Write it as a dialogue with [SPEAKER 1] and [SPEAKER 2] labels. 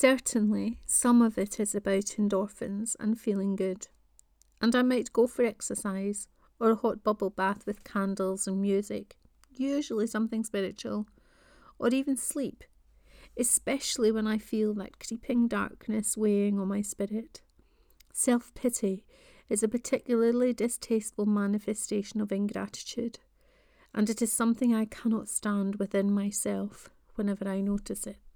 [SPEAKER 1] Certainly, some of it is about endorphins and feeling good, and I might go for exercise or a hot bubble bath with candles and music, usually something spiritual, or even sleep, especially when I feel that creeping darkness weighing on my spirit. Self-pity is a particularly distasteful manifestation of ingratitude, and it is something I cannot stand within myself whenever I notice it.